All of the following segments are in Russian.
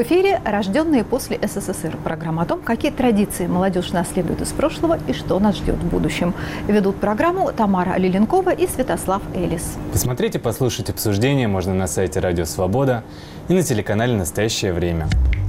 эфире «Рожденные после СССР» – программа о том, какие традиции молодежь наследует из прошлого и что нас ждет в будущем. Ведут программу Тамара Лиленкова и Святослав Элис. Посмотреть и послушать обсуждение можно на сайте Радио Свобода и на телеканале «Настоящее время».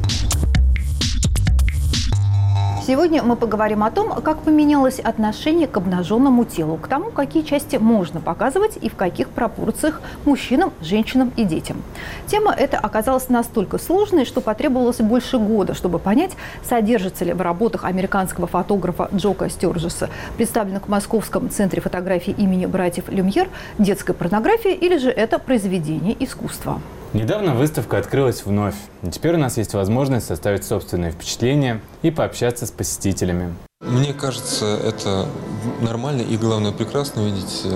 Сегодня мы поговорим о том, как поменялось отношение к обнаженному телу, к тому, какие части можно показывать и в каких пропорциях мужчинам, женщинам и детям. Тема эта оказалась настолько сложной, что потребовалось больше года, чтобы понять, содержится ли в работах американского фотографа Джока Стёрджеса, представленных в Московском центре фотографии имени братьев Люмьер, детская порнография или же это произведение искусства. Недавно выставка открылась вновь, и теперь у нас есть возможность составить собственные впечатления и пообщаться с посетителями. Мне кажется, это нормально и, главное, прекрасно видеть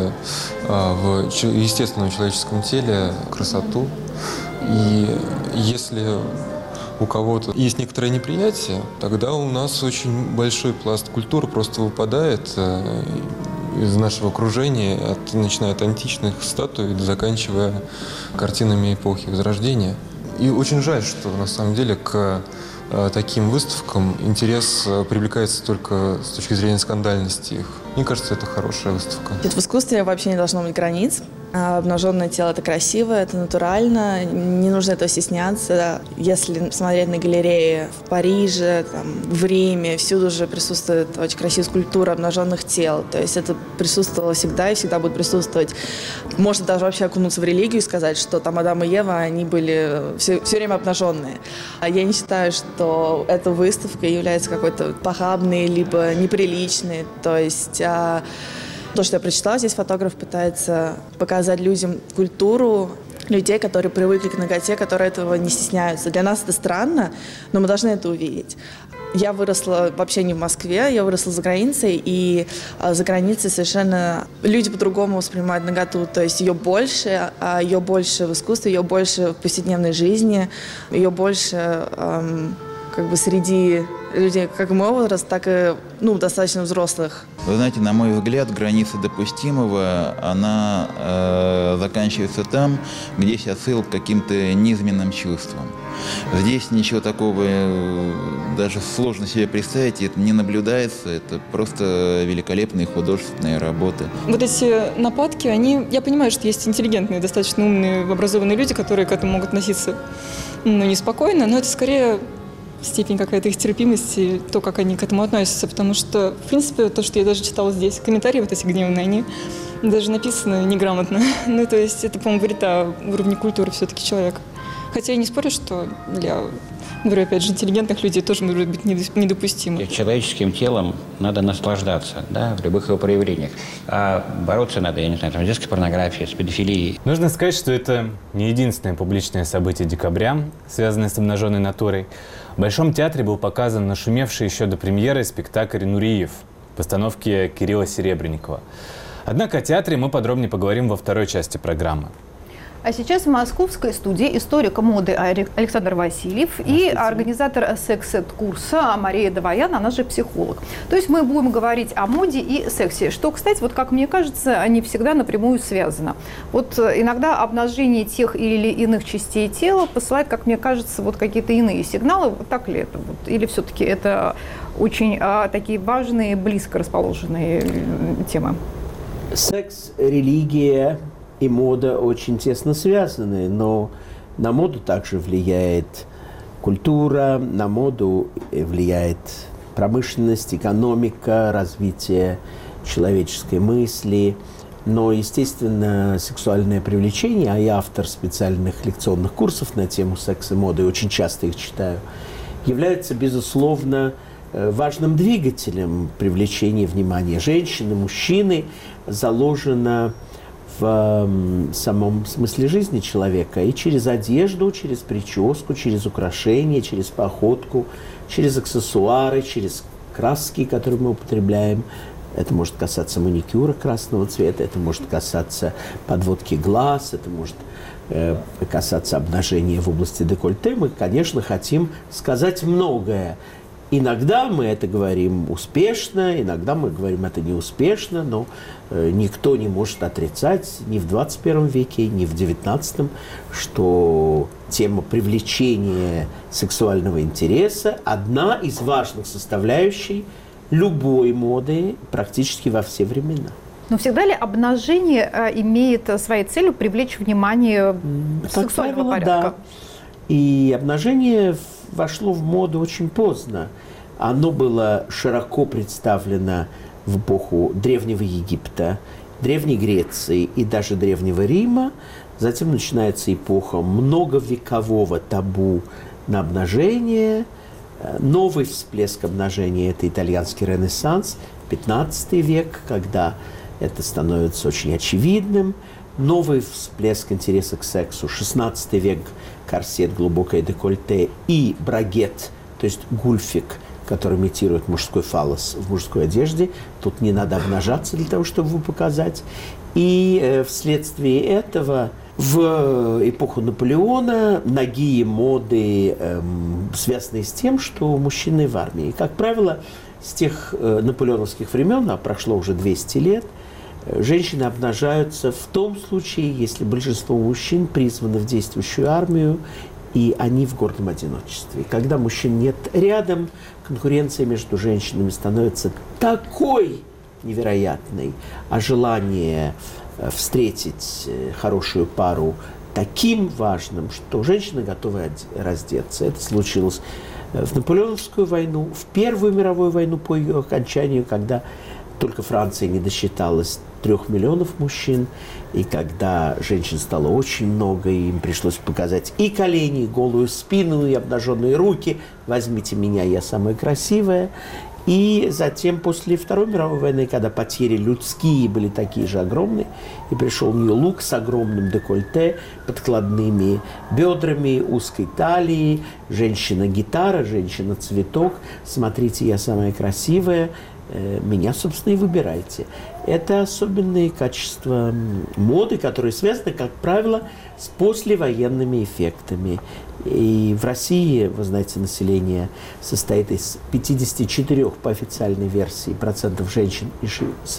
в естественном человеческом теле красоту. И если у кого-то есть некоторое неприятие, тогда у нас очень большой пласт культуры просто выпадает из нашего окружения, начиная от античных статуй, заканчивая картинами эпохи Возрождения. И очень жаль, что на самом деле к таким выставкам интерес привлекается только с точки зрения скандальности их. Мне кажется, это хорошая выставка. В искусстве вообще не должно быть границ. Обнаженное тело – это красиво, это натурально, не нужно этого стесняться. Если смотреть на галереи в Париже, в Риме, всюду же присутствует очень красивая скульптура обнаженных тел. То есть это присутствовало всегда и всегда будет присутствовать. Можно даже вообще окунуться в религию и сказать, что там Адам и Ева, они были все время обнаженные. Я не считаю, что эта выставка является какой-то похабной либо неприличной. То есть то, что я прочитала, здесь фотограф пытается показать людям культуру людей, которые привыкли к наготе, которые этого не стесняются. Для нас это странно, но мы должны это увидеть. Я выросла вообще не в Москве, я выросла за границей, и за границей совершенно люди по-другому воспринимают наготу. То есть ее больше в искусстве, ее больше в повседневной жизни, ее больше среди людей как мой возраст, так и достаточно взрослых. Вы знаете, на мой взгляд, граница допустимого, она заканчивается там, где есть отсыл к каким-то низменным чувствам. Здесь ничего такого даже сложно себе представить, это не наблюдается, это просто великолепные художественные работы. Вот эти нападки, я понимаю, что есть интеллигентные, достаточно умные, образованные люди, которые к этому могут относиться неспокойно, но это скорее степень какая-то их терпимости, то, как они к этому относятся, потому что, в принципе, то, что я даже читала здесь, комментарии вот эти гневные, они даже написаны неграмотно. То есть это, по-моему, говорит о уровне культуры все-таки человека. Хотя я не спорю, что для, говорю, опять же, интеллигентных людей тоже может быть недопустимо. Человеческим телом надо наслаждаться, в любых его проявлениях. А бороться надо, я не знаю, с детской порнографией, с педофилией. Нужно сказать, что это не единственное публичное событие декабря, связанное с обнаженной натурой. В Большом театре был показан нашумевший еще до премьеры спектакль «Нуриев» в постановке Кирилла Серебренникова. Однако о театре мы подробнее поговорим во второй части программы. А сейчас в московской студии историк моды Александр Васильев и организатор секс-эд-курса Мария Довоян, она же психолог. То есть мы будем говорить о моде и сексе, что, кстати, как мне кажется, они всегда напрямую связаны. Иногда обнажение тех или иных частей тела посылает, как мне кажется, какие-то иные сигналы. Так ли это? Или все-таки это очень такие важные, близко расположенные темы? Секс, религия и мода очень тесно связаны, но на моду также влияет культура, на моду влияет промышленность, экономика, развитие человеческой мысли. Но, естественно, сексуальное привлечение, а я автор специальных лекционных курсов на тему секса и моды, очень часто их читаю, является, безусловно, важным двигателем привлечения внимания женщины, мужчины, заложено в самом смысле жизни человека и через одежду, через прическу, через украшения, через походку, через аксессуары, через краски, которые мы употребляем. Это может касаться маникюра красного цвета, это может касаться подводки глаз, это может касаться обнажения в области декольте. Мы, конечно, хотим сказать многое Иногда мы это говорим успешно, иногда мы говорим это неуспешно, но никто не может отрицать ни в 21 веке, ни в 19, что тема привлечения сексуального интереса – одна из важных составляющих любой моды практически во все времена. Но всегда ли обнажение имеет своей целью привлечь внимание сексуального порядка? Да. И обнажение вошло в моду очень поздно. Оно было широко представлено в эпоху Древнего Египта, Древней Греции и даже Древнего Рима. Затем начинается эпоха многовекового табу на обнажение. Новый всплеск обнажения – это итальянский Ренессанс, 15 век, когда это становится очень очевидным. Новый всплеск интереса к сексу – 16 век, корсет, глубокое декольте и брагет, то есть гульфик, который имитирует мужской фаллос в мужской одежде. Тут не надо обнажаться для того, чтобы его показать. И вследствие этого в эпоху Наполеона нагие моды, связанные с тем, что мужчины в армии. Как правило, с тех наполеоновских времен, а прошло уже 200 лет, женщины обнажаются в том случае, если большинство мужчин призваны в действующую армию, и они в гордом одиночестве. Когда мужчин нет рядом, конкуренция между женщинами становится такой невероятной, а желание встретить хорошую пару таким важным, что женщины готовы раздеться. Это случилось в Наполеоновскую войну, в Первую мировую войну по ее окончанию, когда только Франция не досчиталась 3 миллионов мужчин, и когда женщин стало очень много, и им пришлось показать и колени, и голую спину, и обнаженные руки. «Возьмите меня, я самая красивая». И затем, после Второй мировой войны, когда потери людские были такие же огромные, и пришел нью-лук с огромным декольте, подкладными бедрами, узкой талией, женщина-гитара, женщина-цветок, «Смотрите, я самая красивая», меня, собственно, и выбирайте. Это особенные качества моды, которые связаны, как правило, с послевоенными эффектами. И в России, вы знаете, население состоит из 54 по официальной версии процентов женщин и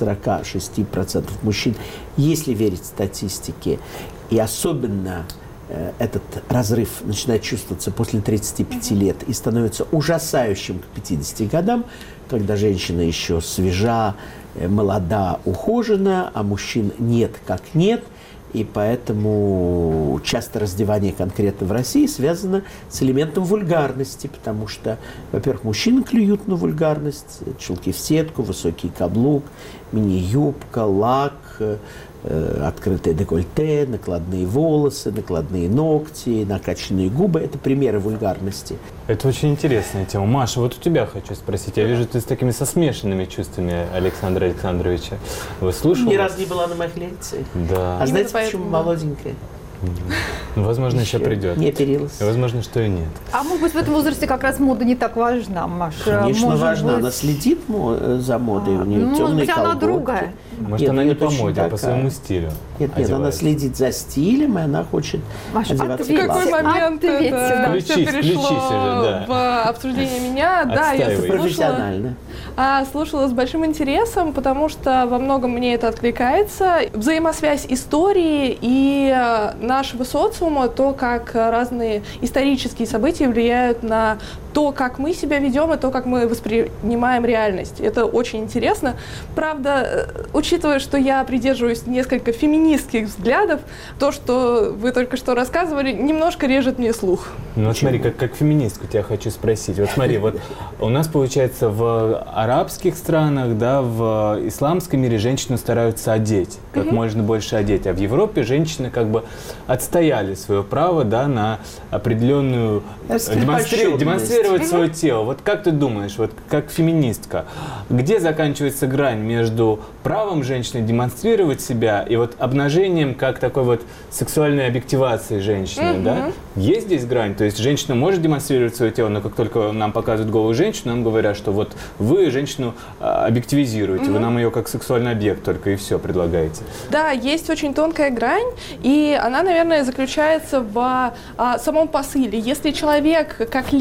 46% мужчин, если верить статистике. И особенно этот разрыв начинает чувствоваться после 35 лет и становится ужасающим к 50 годам, когда женщина еще свежа, молода, ухожена, а мужчин нет как нет. И поэтому часто раздевание конкретно в России связано с элементом вульгарности, потому что, во-первых, мужчины клюют на вульгарность, чулки в сетку, высокий каблук, мини-юбка, лак, открытое декольте, накладные волосы, накладные ногти, накачанные губы. Это примеры вульгарности. Это очень интересная тема. Маша, вот у тебя хочу спросить. Я вижу, ты с такими со смешанными чувствами Александра Александровича. Вы слушали? Ни разу не была на моих лекциях. Да. А знаете, почему молоденькая? Возможно, еще придет. Не оперилась. Возможно, что и нет. А может быть, в этом возрасте как раз мода не так важна, Маша? Конечно, важна. Она следит за модой, у нее темные может быть, колготки. она другая. Может, она не по моде, а по своему стилю. Нет, она следит за стилем, и она хочет одеваться в какой момент это все перешло уже, в обсуждение меня? Да, я слушала с большим интересом, потому что во многом мне это откликается. Взаимосвязь истории и нашего социума, то, как разные исторические события влияют на то, как мы себя ведем, и то, как мы воспринимаем реальность. Это очень интересно. Правда, учитывая, что я придерживаюсь несколько феминистских взглядов, то, что вы только что рассказывали, немножко режет мне слух. Ну вот смотри, как феминистку тебя хочу спросить. Вот смотри, вот у нас получается в арабских странах, да, в исламском мире женщину стараются одеть, как можно больше одеть, а в Европе женщины как бы отстояли свое право, да, на определенную демонстрировать свое тело. Вот как ты думаешь, вот как феминистка, где заканчивается грань между правом женщины демонстрировать себя и вот обнажением как такой вот сексуальной объективацией женщины, да? Есть здесь грань? То есть женщина может демонстрировать свое тело, но как только нам показывают голую женщину, нам говорят, что вот вы женщину объективизируете, вы нам ее как сексуальный объект только и все предлагаете. Да, есть очень тонкая грань, и она, наверное, заключается в самом посыле. Если человек как личность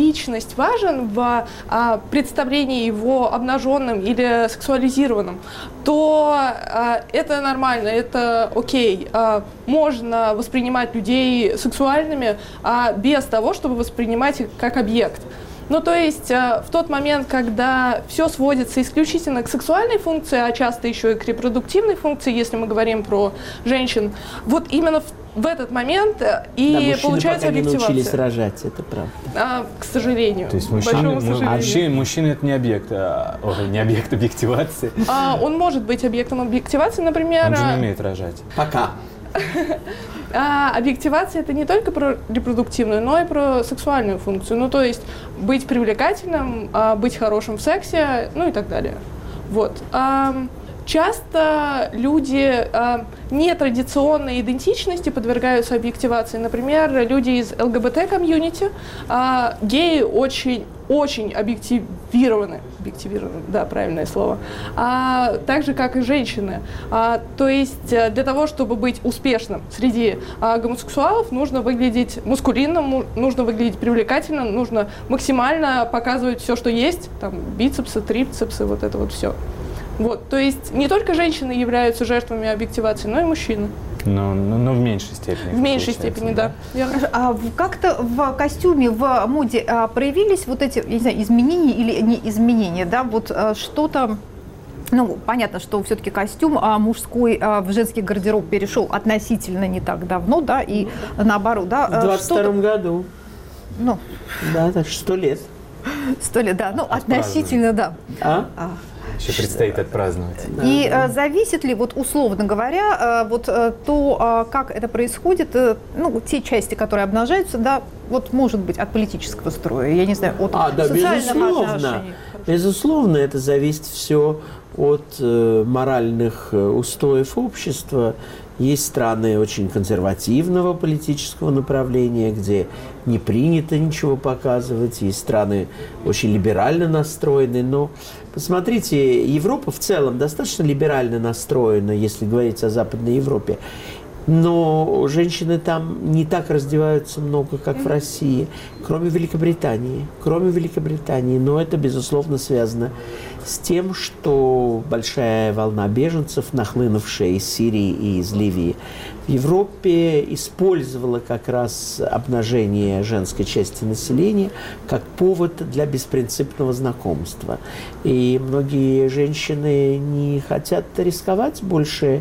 есть важен в представлении его обнаженным или сексуализированным, то это нормально, это окей. Можно воспринимать людей сексуальными без того, чтобы воспринимать их как объект. Ну, то есть в тот момент, когда все сводится исключительно к сексуальной функции, а часто еще и к репродуктивной функции, если мы говорим про женщин, вот именно в этот момент и получается объективация. Мужчины научились рожать, это правда. К сожалению. То есть мужчина это не объект, не объект объективации. Он может быть объектом объективации, например. Он же не умеет рожать. Пока. Объективация — это не только про репродуктивную, но и про сексуальную функцию. Ну, то есть быть привлекательным, быть хорошим в сексе, ну и так далее. Вот. Часто люди нетрадиционной идентичности подвергаются объективации. Например, люди из ЛГБТ-комьюнити, геи очень объективированы, да, правильное слово, так же, как и женщины. То есть для того, чтобы быть успешным среди гомосексуалов, нужно выглядеть мускулинным, нужно выглядеть привлекательным, нужно максимально показывать все, что есть, там, бицепсы, трицепсы, вот это вот все. Вот, то есть не только женщины являются жертвами объективации, но и мужчины. Но в меньшей степени. В меньшей степени, да. Как-то в костюме, в моде проявились вот эти, я не знаю, изменения или не изменения, да, вот что-то. Ну, понятно, что все-таки костюм мужской в женский гардероб перешел относительно не так давно, да, и наоборот, да. В 22-м году. Ну. Да, так 100 лет. 100 лет, да, ну, относительно, да. Еще предстоит отпраздновать. И зависит ли, вот условно говоря, вот то, как это происходит, ну, те части, которые обнажаются, да, вот может быть от политического строя, я не знаю, от социальных отношений. Безусловно, это зависит все от моральных устоев общества. Есть страны очень консервативного политического направления, где не принято ничего показывать. Есть страны очень либерально настроенные. Но посмотрите, Европа в целом достаточно либерально настроена, если говорить о Западной Европе. Но женщины там не так раздеваются много, как в России, кроме Великобритании. Но это, безусловно, связано с тем, что большая волна беженцев, нахлынувшая из Сирии и из Ливии, в Европе использовала как раз обнажение женской части населения как повод для беспринципного знакомства. И многие женщины не хотят рисковать больше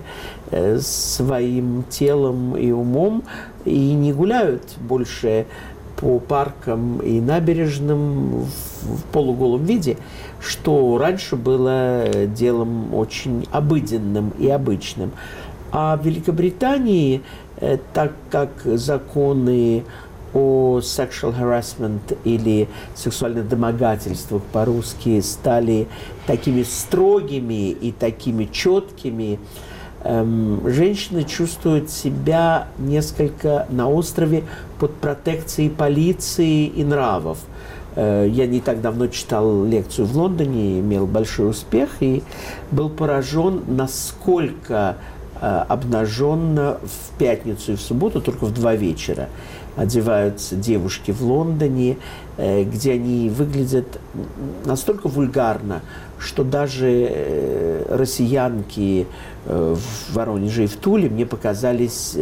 своим телом и умом и не гуляют больше по паркам и набережным в полуголом виде, что раньше было делом очень обыденным и обычным. А в Великобритании, так как законы о sexual harassment или сексуальных домогательствах по-русски стали такими строгими и такими четкими, женщины чувствуют себя несколько на острове под протекцией полиции и нравов. Я не так давно читал лекцию в Лондоне, имел большой успех и был поражен, насколько обнаженно в пятницу и в субботу, только в 2 вечера, одеваются девушки в Лондоне, где они выглядят настолько вульгарно, что даже россиянки в Воронеже и в Туле мне показались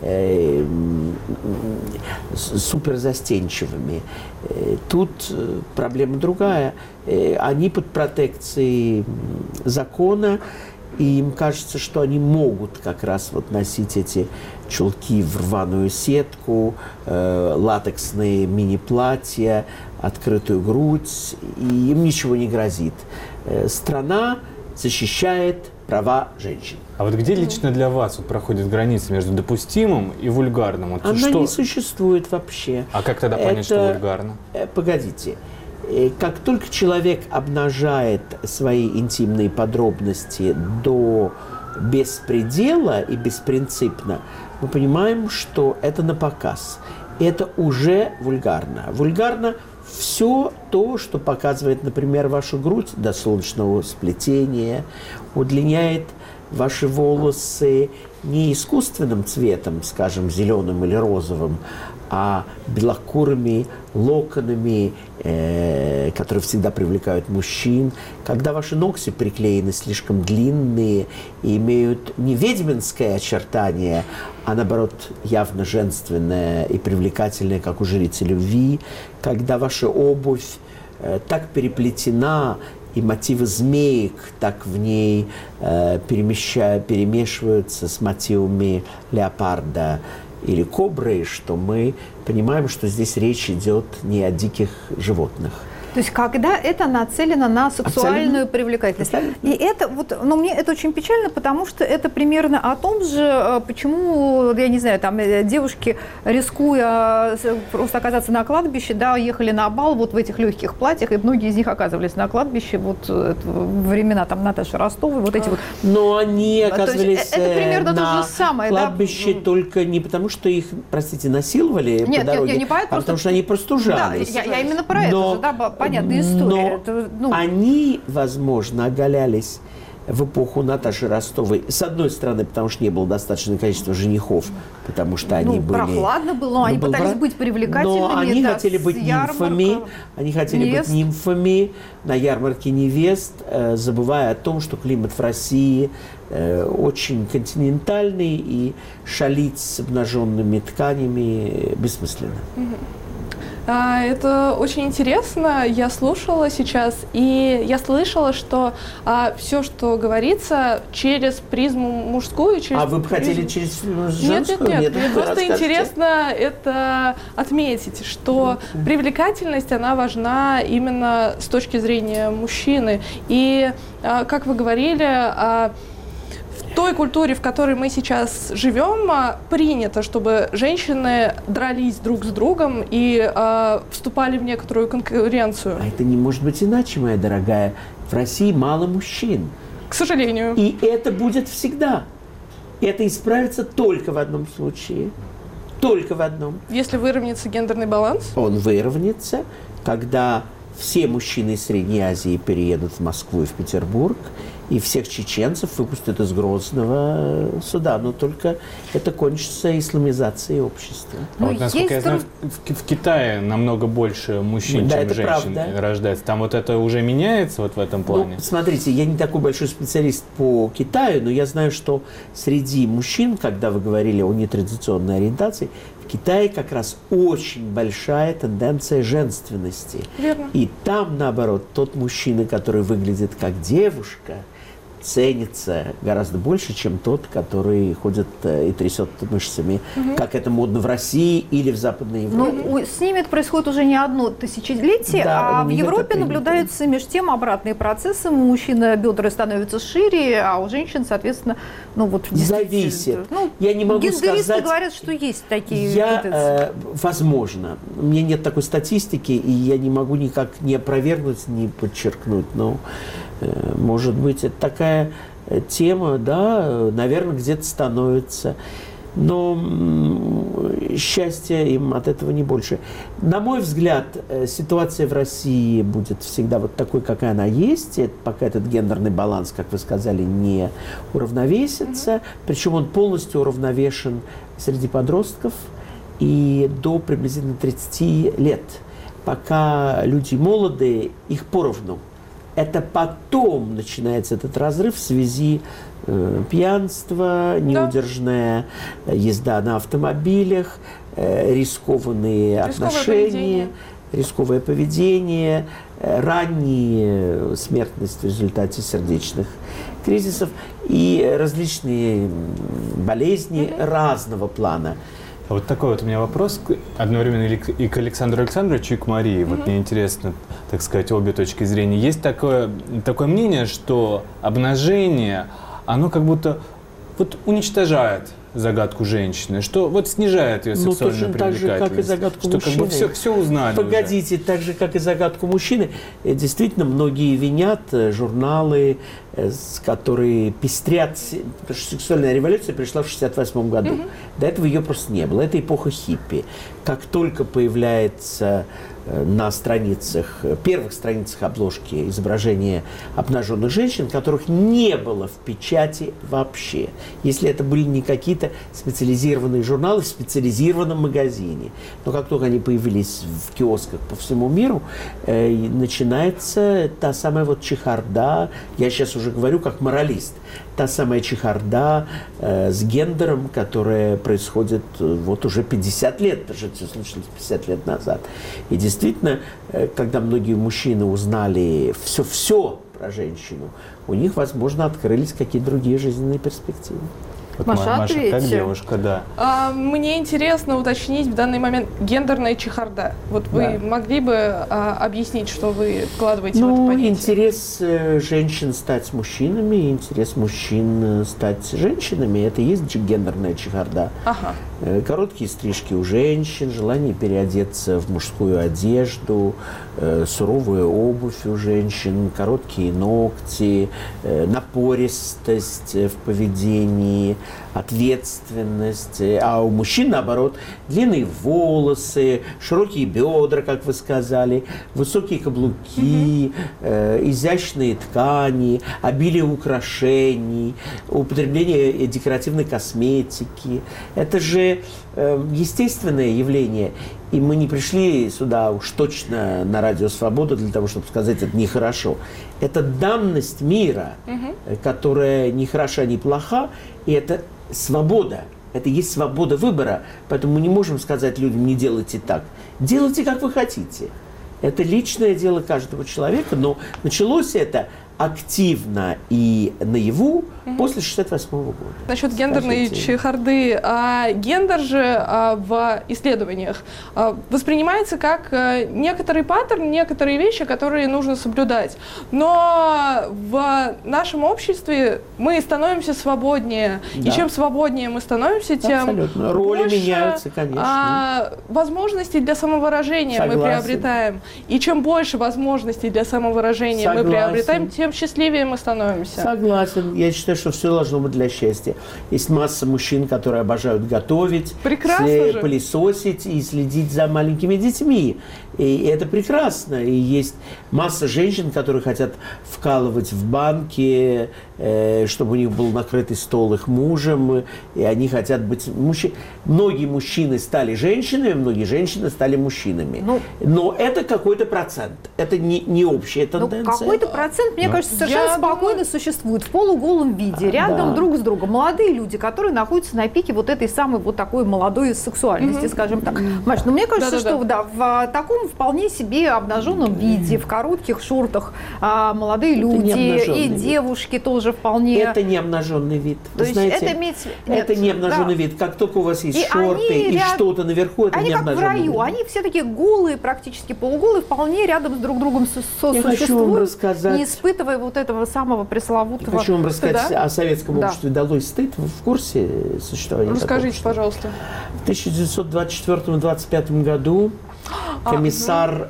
суперзастенчивыми. Тут проблема другая. Они под протекцией закона, и им кажется, что они могут как раз вот носить эти чулки в рваную сетку, латексные мини-платья, открытую грудь, и им ничего не грозит. Страна защищает права женщин. А вот где лично для вас вот проходит граница между допустимым и вульгарным? Вот она не существует вообще. А как тогда понять, что вульгарно? Погодите. Как только человек обнажает свои интимные подробности до беспредела и беспринципно, мы понимаем, что это напоказ. Это уже вульгарно. Вульгарно все то, что показывает, например, вашу грудь до солнечного сплетения, удлиняет ваши волосы не искусственным цветом, скажем, зеленым или розовым, а белокурыми локонами, которые всегда привлекают мужчин, когда ваши ногти приклеены слишком длинные и имеют не ведьминское очертание, а наоборот явно женственное и привлекательное, как у жрицы любви, когда ваша обувь так переплетена, и мотивы змеек так в ней перемешиваются с мотивами леопарда или кобры, что мы понимаем, что здесь речь идет не о диких животных. То есть когда это нацелено на сексуальную привлекательность. Абсолютно. И это вот, но мне это очень печально, потому что это примерно о том же, почему, я не знаю, там девушки, рискуя просто оказаться на кладбище, да, ехали на бал вот в этих легких платьях, и многие из них оказывались на кладбище вот во времена там Наташи Ростовой, вот эти вот. Но они оказывались это примерно на то же самое, кладбище, да? Только не потому, что их, простите, насиловали по дороге, не поэтому, а потому что они простужались. Да, я именно про это же, да, понятная история. Но они, возможно, оголялись в эпоху Наташи Ростовой. С одной стороны, потому что не было достаточное количество женихов, потому что они были... прохладно было, они пытались быть привлекательными. Но они хотели быть нимфами, быть нимфами на ярмарке невест, забывая о том, что климат в России очень континентальный, и шалить с обнаженными тканями бессмысленно. Это очень интересно, я слушала сейчас, и я слышала, что все, что говорится, через призму мужскую, через вы бы хотели через женскую? Нет, мне просто интересно это отметить, что привлекательность, она важна именно с точки зрения мужчины. И, как вы говорили, в той культуре, в которой мы сейчас живем, принято, чтобы женщины дрались друг с другом и вступали в некоторую конкуренцию. А это не может быть иначе, моя дорогая. В России мало мужчин. К сожалению. И это будет всегда. Это исправится только в одном случае. Только в одном. Если выровняется гендерный баланс? Он выровняется, когда все мужчины из Средней Азии переедут в Москву и в Петербург, и всех чеченцев выпустят из Грозного суда. Но только это кончится исламизацией общества. Вот, насколько я знаю, в Китае намного больше мужчин, чем женщин рождается. Там вот это уже меняется вот в этом плане? Ну, смотрите, я не такой большой специалист по Китаю, но я знаю, что среди мужчин, когда вы говорили о нетрадиционной ориентации, в Китае как раз очень большая тенденция женственности. Верно. И там, наоборот, тот мужчина, который выглядит как девушка, ценится гораздо больше, чем тот, который ходит и трясет мышцами, как это модно в России или в Западной Европе. Ну, с ними это происходит уже не одно тысячелетие, да, а в Европе наблюдаются между тем обратные процессы. У мужчин бедра становятся шире, а у женщин, соответственно, ну вот... Зависит. Я не могу сказать... говорят, что есть такие... Возможно. У меня нет такой статистики, и я не могу никак не опровергнуть, не подчеркнуть, но... Может быть, это такая тема, да, наверное, где-то становится. Но счастья им от этого не больше. На мой взгляд, ситуация в России будет всегда вот такой, какая она есть. Пока этот гендерный баланс, как вы сказали, не уравновесится. Причем он полностью уравновешен среди подростков и до приблизительно 30 лет. Пока люди молодые, их поровну. Это потом начинается этот разрыв в связи пьянства, неудержная езда на автомобилях, рискованные отношения, рисковое поведение, ранняя смертность в результате сердечных кризисов и различные болезни разного плана. Вот такой вот у меня вопрос одновременно и к Александру Александровичу, и к Марии. Вот мне интересно, так сказать, обе точки зрения. Есть такое мнение, что обнажение, оно как будто вот уничтожает загадку женщины, что вот снижает ее сексуальную привлекательность. Так же, как и загадку мужчины. Что как бы все узнали. Погодите, уже. Так же, как и загадку мужчины. Действительно, многие винят журналы, которые пестрят, потому что сексуальная революция пришла в 1968 году. До этого ее просто не было. Это эпоха хиппи. Как только появляется на страницах, первых страницах обложки изображение обнаженных женщин, которых не было в печати вообще. Если это были не какие-то специализированные журналы в специализированном магазине. Но как только они появились в киосках по всему миру, начинается та самая вот чехарда, я сейчас уже говорю как моралист, та самая чехарда с гендером, которая происходит вот уже 50 лет, потому что это все случилось 50 лет назад. И действительно, когда многие мужчины узнали все про женщину, у них, возможно, открылись какие-то другие жизненные перспективы. Вот Маша, Маша, как девушка, да. Мне интересно уточнить в данный момент гендерная чехарда. Вот вы могли бы объяснить, что вы вкладываете в это понятие? Интерес женщин стать мужчинами, интерес мужчин стать женщинами, это и есть гендерная чехарда. Ага. Короткие стрижки у женщин, желание переодеться в мужскую одежду, суровая обувь у женщин, короткие ногти, напористость в поведении, ответственность. А у мужчин, наоборот, длинные волосы, широкие бедра, как вы сказали, высокие каблуки, изящные ткани, обилие украшений, употребление декоративной косметики. Это же естественное явление. И мы не пришли сюда уж точно на Радио Свобода для того, чтобы сказать, это нехорошо. Это данность мира, которая ни хороша, ни плоха, и это свобода. Это есть свобода выбора. Поэтому мы не можем сказать людям, не делайте так. Делайте, как вы хотите. Это личное дело каждого человека, но началось это активно и наяву после 1968 года. Насчет гендерной чехарды. Гендер же в исследованиях воспринимается как некоторый паттерн, некоторые вещи, которые нужно соблюдать. Но в нашем обществе мы становимся свободнее. Да. И чем свободнее мы становимся, тем абсолютно. Роли больше меняются, конечно. Возможностей для самовыражения мы приобретаем. И чем больше возможностей для самовыражения мы приобретаем, тем счастливее мы становимся. Согласен. Я считаю, что все должно быть для счастья. Есть масса мужчин, которые обожают готовить, пылесосить и следить за маленькими детьми. И это прекрасно. И есть масса женщин, которые хотят вкалывать в банке, чтобы у них был накрытый стол их мужем, и они хотят быть Многие мужчины стали женщинами, многие женщины стали мужчинами. Но это какой-то процент. Это не общая тенденция. Какой-то процент, мне кажется, совершенно спокойно существует в полуголом виде, рядом друг с другом. Молодые люди, которые находятся на пике вот этой самой вот такой молодой сексуальности, скажем так. Маш, мне кажется, что в таком вполне себе обнаженном виде, в коротких шортах молодые люди и девушки тоже вполне. Это не обнаженный вид. Вы знаете, это не обнаженный вид. Как только у вас есть шорты и что-то наверху, это не обнаженный вид. Они как в раю, они все такие голые, практически полуголые, вполне рядом с друг другом сосуществуют, не испытывая вот этого самого пресловутого. Я хочу вам рассказать о советском обществе «Долой стыд». Вы в курсе существования? Расскажите, пожалуйста. В 1924-1925 году комиссар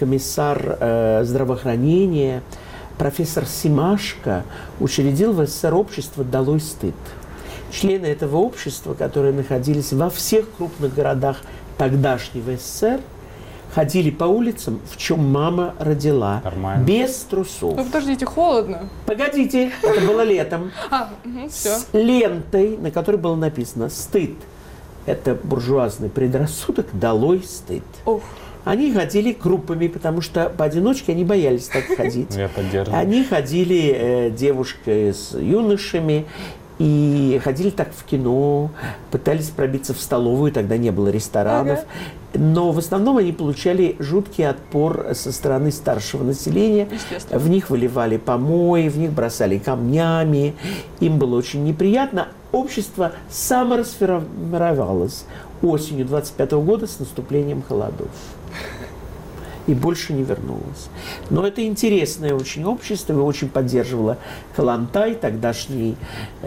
здравоохранения профессор Семашко учредил в СССР общество «Долой стыд». Члены этого общества, которые находились во всех крупных городах тогдашнего СССР, ходили по улицам, в чем мама родила. Нормально. Без трусов. Ну, подождите, холодно. Погодите, это было летом. С лентой, на которой было написано «Стыд». Это буржуазный предрассудок, долой стыд. Они ходили группами, потому что поодиночке они боялись так ходить. Я поддерживаю. Они ходили девушкой с юношами, и ходили так в кино, пытались пробиться в столовую, тогда не было ресторанов. Но в основном они получали жуткий отпор со стороны старшего населения. В них выливали помои, в них бросали камнями. Им было очень неприятно. Общество саморасформировалось осенью 25 года с наступлением холодов. И больше не вернулась. Но это интересное очень общество, его очень поддерживала Калантай, тогдашний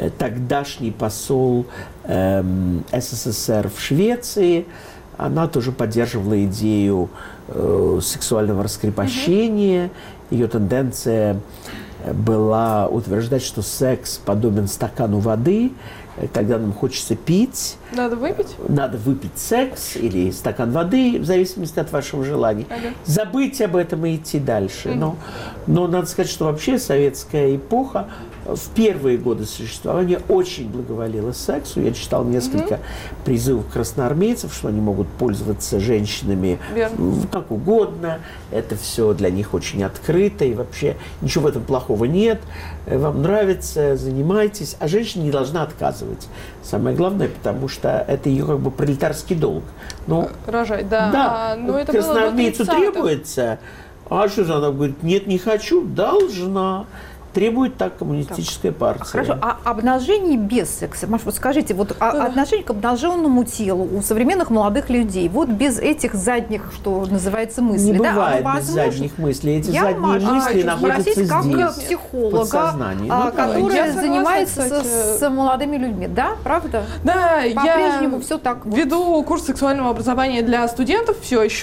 посол СССР в Швеции. Она тоже поддерживала идею сексуального раскрепощения. Ее тенденция была утверждать, что секс подобен стакану воды. Когда нам хочется пить, Надо выпить? Надо выпить секс или стакан воды, в зависимости от вашего желания. Забыть об этом и идти дальше. Но надо сказать, что вообще советская эпоха в первые годы существования очень благоволила сексу. Я читал несколько призывов красноармейцев, что они могут пользоваться женщинами как угодно. Это все для них очень открыто. И вообще ничего в этом плохого нет. Вам нравится, занимайтесь. А женщина не должна отказывать. Самое главное, потому что это ее как бы пролетарский долг. Рожать, да. Да, но это красноармейцу было до 30-х. требуется. А что же она говорит? Нет, не хочу. Должна. Требует так коммунистическая партия. Хорошо, а обнажение без секса? Маш, вот скажите, вот отношение к обнаженному телу у современных молодых людей, вот без этих задних, что называется, мыслей, Не да? бывает Оно без возможно? задних мыслей. Эти Я, задние Маша, мысли хочу находятся спросить, как здесь, психолога, подсознании. которая Я согласна, занимается кстати. с молодыми людьми, да, правда? Да, По-прежнему я все так. вот. веду курс сексуального образования для студентов все еще.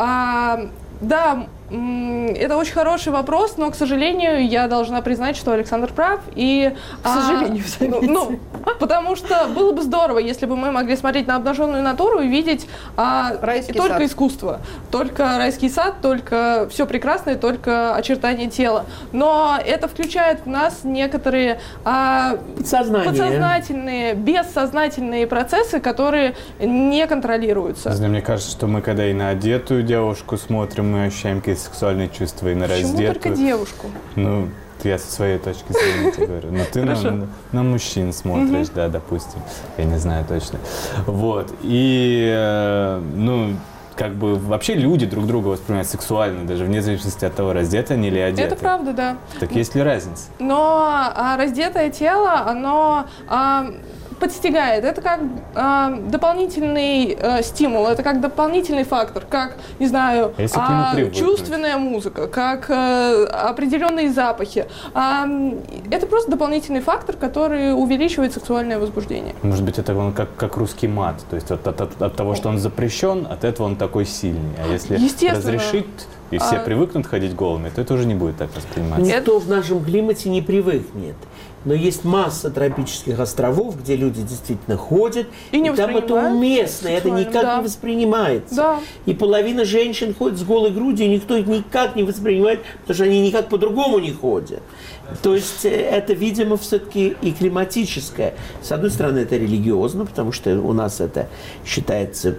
Это очень хороший вопрос, но, к сожалению, я должна признать, что Александр прав. И, К сожалению, заметьте. потому что было бы здорово, если бы мы могли смотреть на обнаженную натуру и видеть только сад. искусство, только райский сад, только все прекрасное, только очертания тела. Но это включает в нас некоторые подсознательные, бессознательные процессы, которые не контролируются. Мне кажется, что мы, когда и на одетую девушку смотрим, мы ощущаем какие-то сексуальные чувства, и на Почему раздетую. только девушку? Ну, я со своей точки зрения тебе говорю. Но ты на мужчин смотришь, да, допустим. Я не знаю точно. Вот. И, как бы вообще люди друг друга воспринимают сексуально, даже вне зависимости от того, раздеты они или одеты. Это правда, да. Так есть ли разница? Но раздетое тело, оно подстигает. Это как дополнительный стимул, это как дополнительный фактор, как, не знаю, чувственная музыка, как определенные запахи. Это просто дополнительный фактор, который увеличивает сексуальное возбуждение. Может быть, это он как русский мат, то есть от того, что он запрещен, от этого он такой сильный. А если разрешить, и все привыкнут ходить голыми, то это уже не будет так восприниматься. Никто в нашем климате не привыкнет. Но есть масса тропических островов, где люди действительно ходят, и там это уместно, это никак не воспринимается. Да. И половина женщин ходит с голой грудью, и никто их никак не воспринимает, потому что они никак по-другому не ходят. То есть это, видимо, все-таки и климатическое. С одной стороны, это религиозно, потому что у нас это считается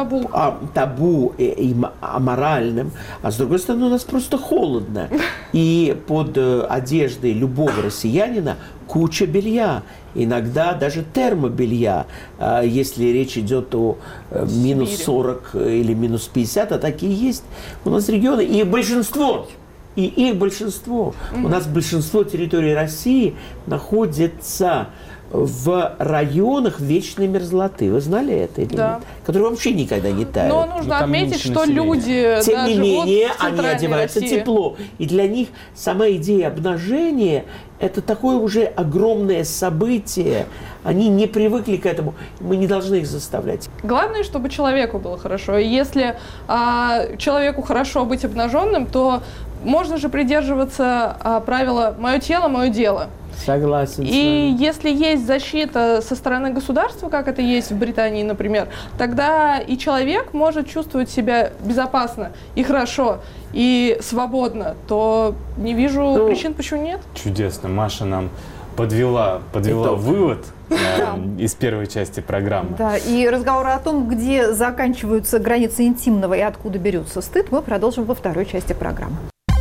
табу и аморальным, а с другой стороны, у нас просто холодно. И под одеждой любого россиянина куча белья, иногда даже термобелья, если речь идет о минус 40 или минус 50, а такие есть у нас регионы, и большинство. И их большинство. У нас большинство территории России находится в районах вечной мерзлоты. Вы знали это? Или нет? Которые вообще никогда не тают. Но нужно отметить, что люди, тем не менее, они Центральной одеваются России. тепло. И для них сама идея обнажения – это такое уже огромное событие. Они не привыкли к этому. Мы не должны их заставлять. Главное, чтобы человеку было хорошо. И если человеку хорошо быть обнаженным, то можно же придерживаться правила «моё тело, мое дело». Согласен. И если есть защита со стороны государства, как это есть в Британии, например, тогда и человек может чувствовать себя безопасно и хорошо, и свободно, то не вижу причин, почему нет. Чудесно. Маша нам подвела вывод из первой части программы. Да, и разговор о том, где заканчиваются границы интимного и откуда берется стыд, мы продолжим во второй части программы.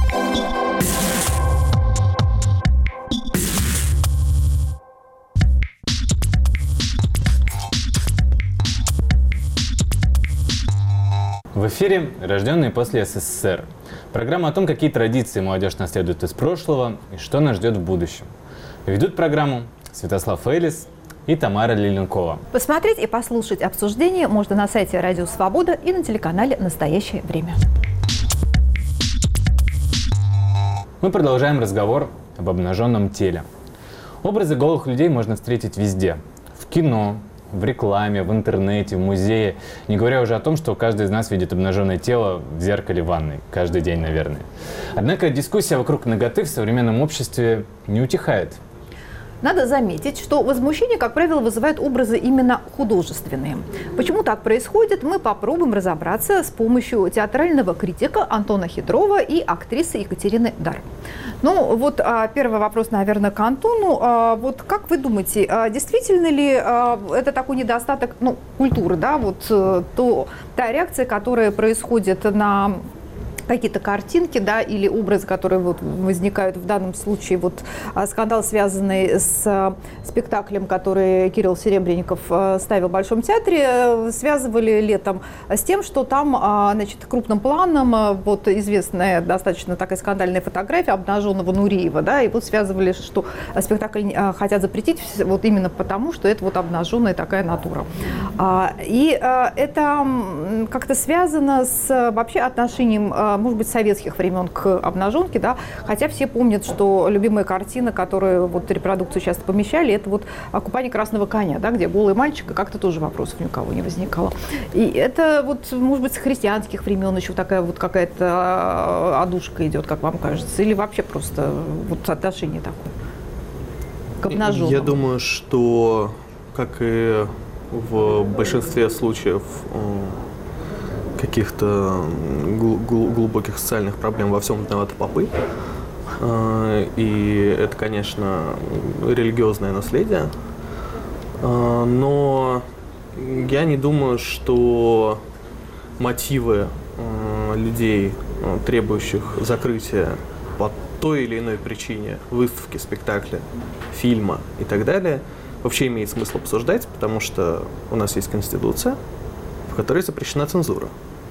В эфире «Рожденные после СССР». Программа о том, какие традиции молодежь наследует из прошлого и что нас ждет в будущем. Ведут программу Святослав Элис и Тамара Лиленкова. Посмотреть и послушать обсуждение можно на сайте Радио Свобода и на телеканале «Настоящее время». Мы продолжаем разговор об обнаженном теле. Образы голых людей можно встретить везде. В кино, в рекламе, в интернете, в музее. Не говоря уже о том, что каждый из нас видит обнаженное тело в зеркале ванной. Каждый день, наверное. Однако дискуссия вокруг наготы в современном обществе не утихает. Надо заметить, что возмущение, как правило, вызывают образы именно художественные. Почему так происходит, мы попробуем разобраться с помощью театрального критика Антона Хитрова и актрисы Екатерины Дар. Ну вот первый вопрос, наверное, к Антону. Вот как вы думаете, действительно ли это такой недостаток культуры, да, вот та реакция, которая происходит на какие-то картинки, да, или образы, которые вот возникают в данном случае, вот скандал, связанный с спектаклем, который Кирилл Серебренников ставил в Большом театре, связывали летом с тем, что там, значит, крупным планом вот известная достаточно такая скандальная фотография обнаженного Нуриева, да, и вот связывали, что спектакль хотят запретить вот именно потому, что это вот обнаженная такая натура. И это как-то связано с вообще отношением, может быть, советских времен к обнаженке, да, хотя все помнят, что любимая картина, которую вот репродукцию часто помещали, это вот «Купание красного коня», да, где голый мальчик, и как-то тоже вопросов ни у кого не возникало. И это вот, может быть, с христианских времен еще такая вот какая-то одушка идет, как вам кажется, или вообще просто вот отношение такое к обнаженному? Я думаю, что, как и в большинстве случаев каких-то глубоких социальных проблем, во всем виноваты попы. И это, конечно, религиозное наследие. Но я не думаю, что мотивы людей, требующих закрытия по той или иной причине выставки, спектакля, фильма и так далее, вообще имеет смысл обсуждать, потому что у нас есть Конституция, в которой запрещена цензура.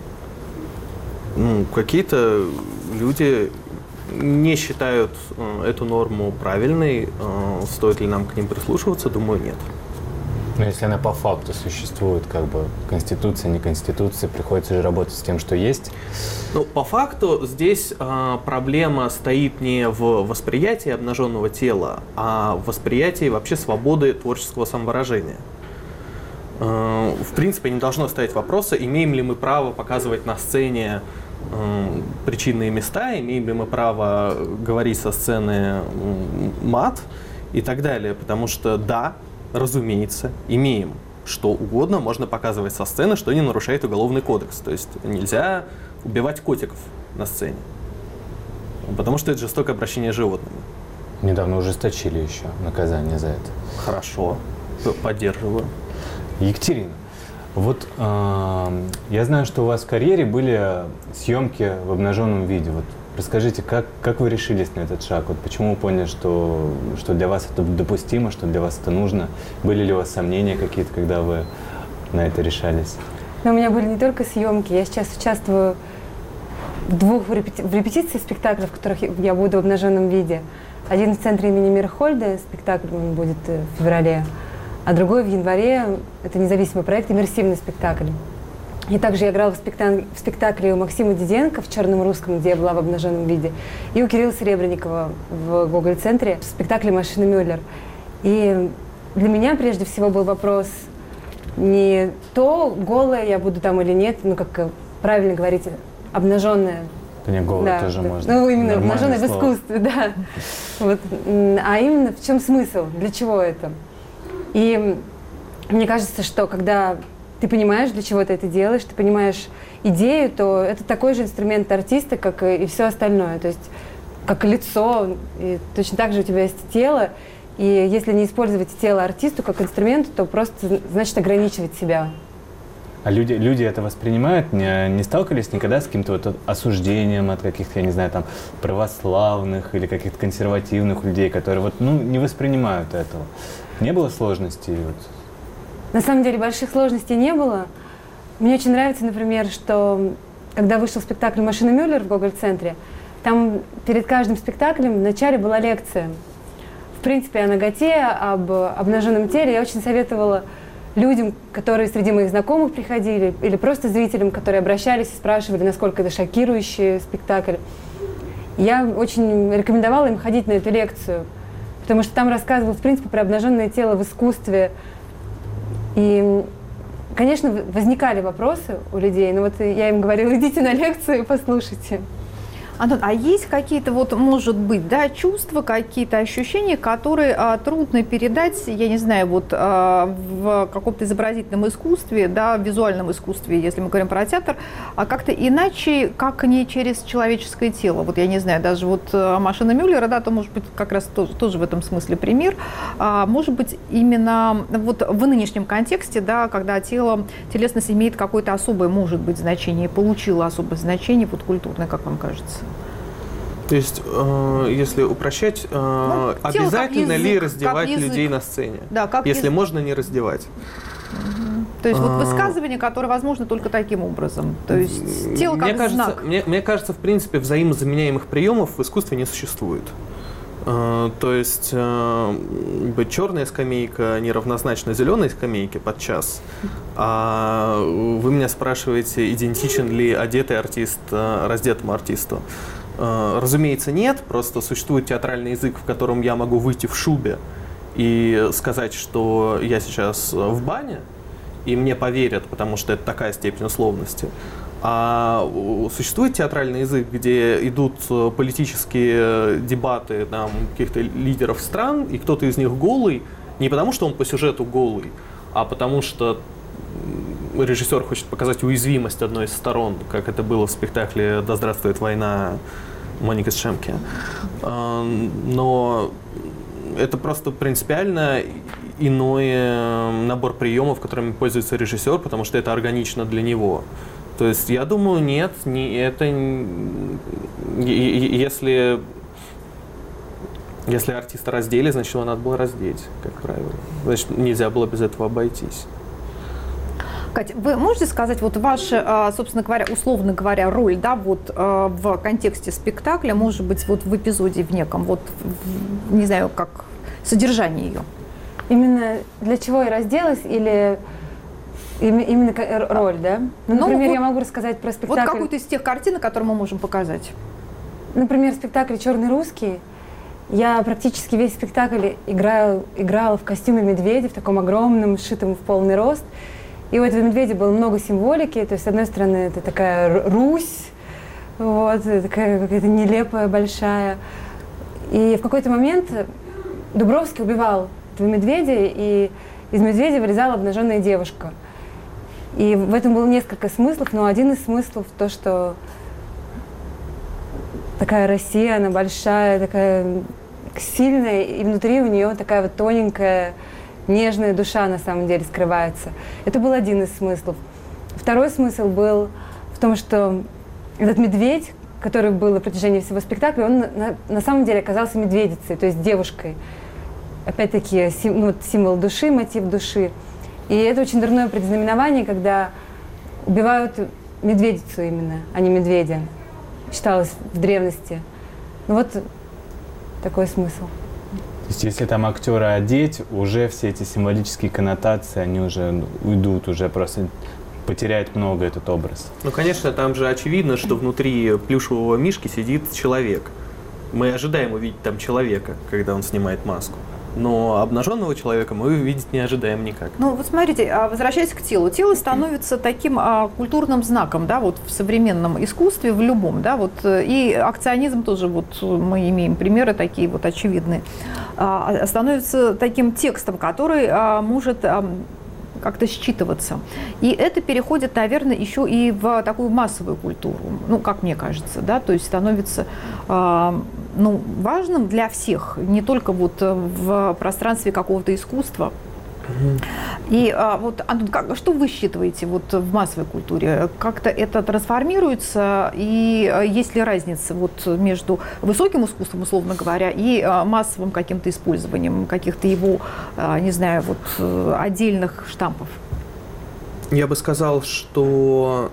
Какие-то люди не считают эту норму правильной. Стоит ли нам к ним прислушиваться? Думаю, нет. Но если она по факту существует, как бы Конституция, не Конституция, приходится же работать с тем, что есть. Ну, по факту здесь проблема стоит не в восприятии обнаженного тела, а в восприятии вообще свободы творческого самовыражения. В принципе, не должно стоять вопроса, имеем ли мы право показывать на сцене причинные места, имеем ли мы право говорить со сцены мат и так далее, потому что да, разумеется, имеем. Что угодно можно показывать со сцены, что не нарушает Уголовный кодекс. То есть нельзя убивать котиков на сцене, потому что это жестокое обращение с животными. Недавно ужесточили еще наказание за это. Хорошо, поддерживаю. Екатерина, вот я знаю, что у вас в карьере были съемки в обнаженном виде. Вот расскажите, как вы решились на этот шаг? Вот почему вы поняли, что для вас это допустимо, что для вас это нужно? Были ли у вас сомнения какие-то, когда вы на это решались? Но у меня были не только съемки. Я сейчас участвую в двух репетициях спектаклей, в которых я буду в обнаженном виде. Один в центре имени Мирхольда, спектакль он будет в феврале, а другой в январе. Это независимый проект, иммерсивный спектакль. И также я играла в спектакле у Максима Диденко в «Черном русском», где я была в обнаженном виде, и у Кирилла Серебренникова в Гоголь-центре в спектакле «Машина Мюллер». И для меня прежде всего был вопрос не то, голая я буду там или нет, ну как правильно говорить, обнаженная. Да не, голая тоже можно. Ну именно обнаженная в искусстве, да. Вот. А именно в чем смысл, для чего это? И мне кажется, что когда ты понимаешь, для чего ты это делаешь, ты понимаешь идею, то это такой же инструмент артиста, как и все остальное. То есть как лицо, и точно так же у тебя есть тело. И если не использовать тело артисту как инструмент, то просто значит ограничивать себя. А люди это воспринимают? Не сталкивались никогда с каким-то вот осуждением от каких-то, я не знаю, там, православных или каких-то консервативных людей, которые вот, не воспринимают этого? Не было сложностей? Вот? На самом деле больших сложностей не было. Мне очень нравится, например, что когда вышел спектакль «Машина Мюллер» в Гоголь-центре, там перед каждым спектаклем в начале была лекция. В принципе, о наготе, об обнаженном теле. Я очень советовала людям, которые среди моих знакомых приходили, или просто зрителям, которые обращались и спрашивали, насколько это шокирующий спектакль. Я очень рекомендовала им ходить на эту лекцию, потому что там рассказывал, в принципе, про обнаженное тело в искусстве И, конечно, возникали вопросы у людей, но вот я им говорила, идите на лекцию и послушайте. Антон, а есть какие-то, вот, может быть, да, чувства, какие-то ощущения, которые трудно передать, я не знаю, вот в каком-то изобразительном искусстве, да, в визуальном искусстве, если мы говорим про театр, а как-то иначе, как не через человеческое тело. Вот я не знаю, даже вот машина Мюллера, да, то может быть как раз тоже в этом смысле пример. Может быть, именно вот в нынешнем контексте, да, когда телесность имеет какое-то особое, может быть, значение, получила особое значение, вот культурное, как вам кажется? То есть, если упрощать, обязательно ли раздевать людей на сцене? Да, как если можно не раздевать. То есть вот высказывание, которое возможно только таким образом. То есть тело как знак. Мне кажется, в принципе, взаимозаменяемых приемов в искусстве не существует. То есть черная скамейка не равнозначна зеленой скамейке подчас. А вы меня спрашиваете, идентичен ли одетый артист раздетому артисту. Разумеется, нет. Просто существует театральный язык, в котором я могу выйти в шубе и сказать, что я сейчас в бане, и мне поверят, потому что это такая степень условности. А существует театральный язык, где идут политические дебаты там, каких-то лидеров стран, и кто-то из них голый, не потому что он по сюжету голый, а потому что режиссер хочет показать уязвимость одной из сторон, как это было в спектакле «Да здравствует война» Моники Шемке. Но это просто принципиально иной набор приемов, которыми пользуется режиссер, потому что это органично для него. То есть я думаю, нет, если артиста раздели, значит, его надо было раздеть, как правило. Значит, нельзя было без этого обойтись. Катя, вы можете сказать, вот ваша, собственно говоря, условно говоря, роль, да, вот в контексте спектакля, может быть, вот в эпизоде в неком, вот, не знаю, как содержание ее? Именно для чего я разделась или именно роль, да? Ну, например, я могу рассказать про спектакль. Вот какую-то из тех картин, которые мы можем показать. Например, спектакль «Черный русский». Я практически весь спектакль играла в костюме медведя, в таком огромном, сшитом в полный рост. И у этого медведя было много символики. То есть, с одной стороны, это такая Русь, вот, такая какая-то нелепая, большая. И в какой-то момент Дубровский убивал этого медведя, и из медведя вылезала обнаженная девушка. И в этом было несколько смыслов, но один из смыслов то, что такая Россия, она большая, такая сильная, и внутри у нее такая вот тоненькая, нежная душа на самом деле скрывается. Это был один из смыслов. Второй смысл был в том, что этот медведь, который был на протяжении всего спектакля, он на самом деле оказался медведицей, то есть девушкой. Опять-таки символ души, мотив души. И это очень дурное предзнаменование, когда убивают медведицу именно, а не медведя. Считалось в древности. Ну вот такой смысл. То есть если там актера одеть, уже все эти символические коннотации, они уже уйдут, уже просто потеряет много этот образ. Ну, конечно, там же очевидно, что внутри плюшевого мишки сидит человек. Мы ожидаем увидеть там человека, когда он снимает маску. Но обнаженного человека мы увидеть не ожидаем никак. Ну, вот смотрите, возвращаясь к телу. Тело становится таким культурным знаком, да, вот в современном искусстве, в любом, да, вот, и акционизм тоже, вот мы имеем примеры такие вот очевидные, становится таким текстом, который может как-то считываться. И это переходит, наверное, еще и в такую массовую культуру, ну, как мне кажется, да, то есть становится важным для всех, не только вот в пространстве какого-то искусства. И вот, Антон, что вы считываете вот в массовой культуре? Как-то это трансформируется, и есть ли разница вот между высоким искусством, условно говоря, и массовым каким-то использованием каких-то его, не знаю, вот отдельных штампов? Я бы сказал, что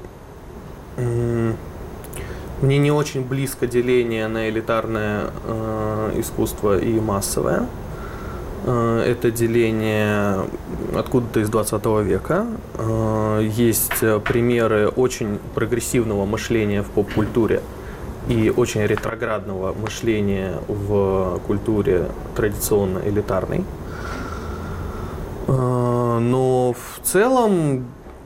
мне не очень близко деление на элитарное искусство и массовое. Это деление откуда-то из 20 века. Есть примеры очень прогрессивного мышления в поп-культуре и очень ретроградного мышления в культуре традиционно элитарной. Но в целом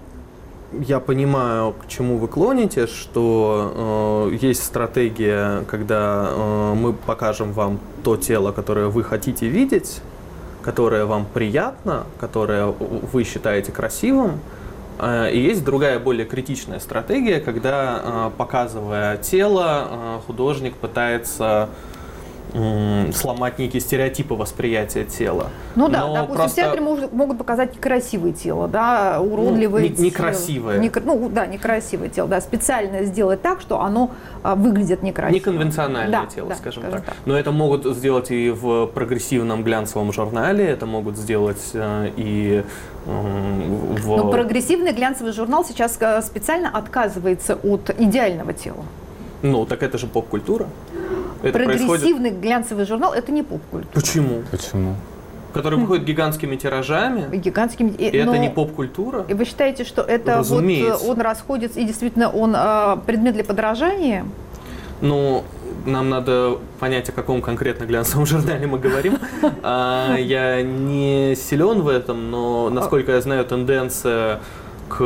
я понимаю, к чему вы клоните, что есть стратегия, когда мы покажем вам то тело, которое вы хотите видеть, которое вам приятно, которое вы считаете красивым. И есть другая, более критичная стратегия, когда, показывая тело, художник пытается сломать некие стереотипы восприятия тела. Ну да, допустим, просто... в театре могут показать некрасивое тело, да, уродливое тело. Некрасивое. Некрасивое тело, да, специально сделать так, что оно выглядит некрасиво. Неконвенциональное тело, скажем так. Но это могут сделать и в прогрессивном глянцевом журнале, это могут сделать и в... Но прогрессивный глянцевый журнал сейчас специально отказывается от идеального тела. Ну, так это же поп-культура. Прогрессивный глянцевый журнал – это не поп-культура. Почему? Почему? Который выходит гигантскими тиражами. Это не поп-культура? И вы считаете, что это вот он расходится, и действительно он предмет для подражания? Ну, нам надо понять, о каком конкретно глянцевом журнале мы говорим. Я не силен в этом, но, насколько я знаю, тенденция к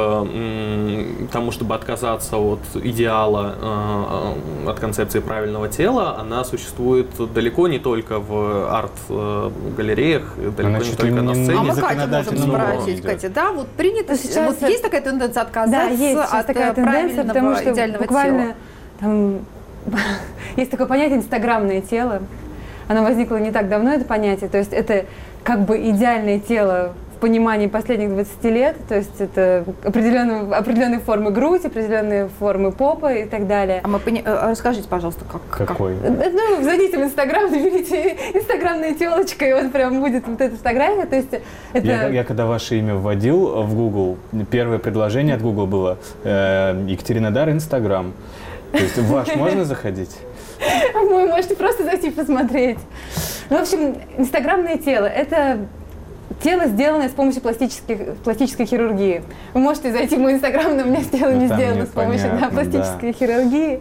тому, чтобы отказаться от идеала, от концепции правильного тела, она существует далеко не только в арт-галереях, далеко не только на сцене. А мы Катю можем спросить, Катя, да, вот принято сейчас... Вот есть такая тенденция отказаться от правильного, идеального буквально, тела? Есть такое понятие «инстаграмное тело». Оно возникло не так давно, это понятие. То есть это как бы идеальное тело в понимании последних 20 лет, то есть это определенные формы грудь, определенные формы попа и так далее. Расскажите, пожалуйста, какой? Ну, зайдите в Инстаграм, наберите «инстаграмная телочка», и вот прям будет вот эта фотография. То есть это... я когда ваше имя вводил в Google, первое предложение от Google было «Екатерина Дар, Инстаграм». То есть в ваш можно заходить? Вы можете просто зайти посмотреть. Ну, в общем, инстаграмное тело – это тело, сделанное с помощью пластической хирургии. Вы можете зайти в мой инстаграм, но у меня тело не сделано с помощью пластической хирургии.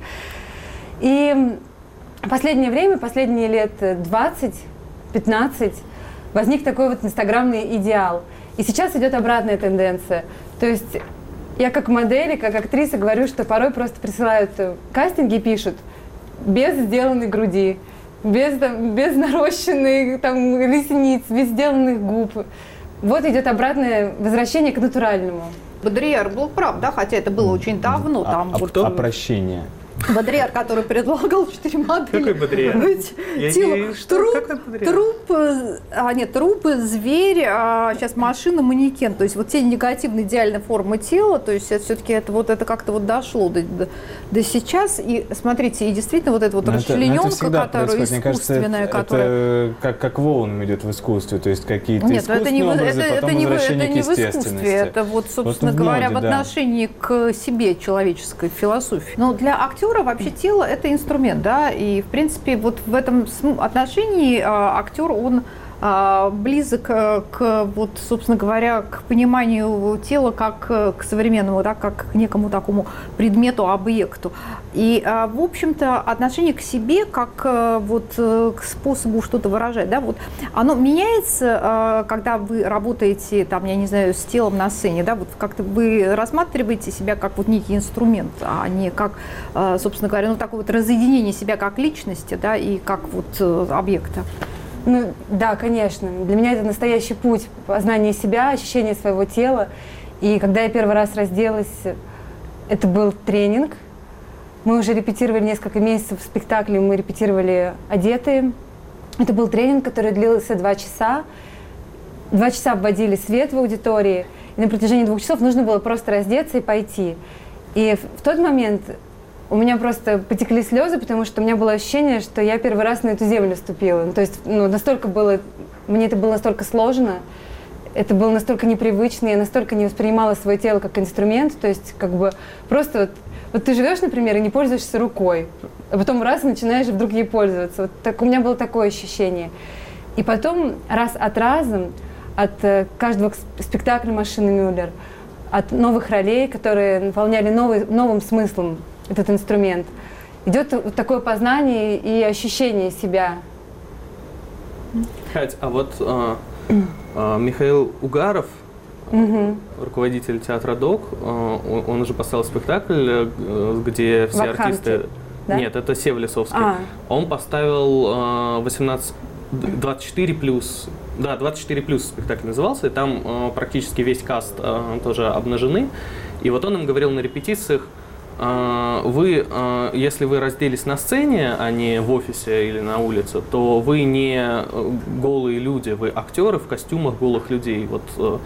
И в последнее время, последние лет 20-15, возник такой вот инстаграмный идеал. И сейчас идет обратная тенденция. То есть я как модель и как актриса говорю, что порой просто присылают кастинги и пишут без сделанной груди, без нарощенных там ресниц, без сделанных губ. Вот идет обратное возвращение к натуральному. Бодрияр был прав, да, хотя это было очень давно. Опрощение. Бодрияр, который предлагал 4 модели. Какой Бодрияр? Труп, зверь, сейчас машина, манекен. То есть вот те негативные идеальные формы тела, то есть все-таки это как-то вот дошло до сейчас. И смотрите, и действительно вот эта вот расчлененка, которая искусственная, которая... Это как волн идет в искусстве, то есть какие-то искусственные образы, потом возвращение к естественности. Это вот, собственно говоря, в отношении к себе человеческой философии. Но для актера вообще тело – это инструмент, да, и, в принципе, вот в этом отношении актер, он близок к, вот, собственно говоря, к пониманию тела как к современному, да, как к некому такому предмету, объекту. И, в общем-то, отношение к себе как вот к способу что-то выражать, да, вот, оно меняется, когда вы работаете, там, я не знаю, с телом на сцене, да, вот как-то вы рассматриваете себя как вот некий инструмент, а не как, собственно говоря, ну, такое вот разъединение себя как личности, да, и как вот объекта. Ну, да, конечно. Для меня это настоящий путь познания себя, ощущения своего тела. И когда я первый раз разделась, это был тренинг. Мы уже репетировали несколько месяцев в спектакле, мы репетировали одетые. Это был тренинг, который длился 2 часа. 2 часа вводили свет в аудитории. И на протяжении 2 часов нужно было просто раздеться и пойти. И в тот момент у меня просто потекли слезы, потому что у меня было ощущение, что я первый раз на эту землю ступила. Ну, то есть, настолько было, мне это было настолько сложно, это было настолько непривычно, я настолько не воспринимала свое тело как инструмент. То есть, как бы, просто вот ты живешь, например, и не пользуешься рукой, а потом раз и начинаешь вдруг ей пользоваться. Вот так, у меня было такое ощущение. И потом, раз от раза, от каждого спектакля «Машины Мюллер», от новых ролей, которые наполняли новым смыслом этот инструмент, идет вот такое познание и ощущение себя. Кать, а вот Михаил Угаров руководитель театра ДОК, он уже поставил спектакль, где все артисты... Да? Нет, это Сев Лисовский. Он поставил 24 плюс. Да, 24 плюс спектакль назывался, и там практически весь каст тоже обнажены. И вот он им говорил на репетициях: вы, если вы разделись на сцене, а не в офисе или на улице, то вы не голые люди, вы актеры в костюмах голых людей. Вот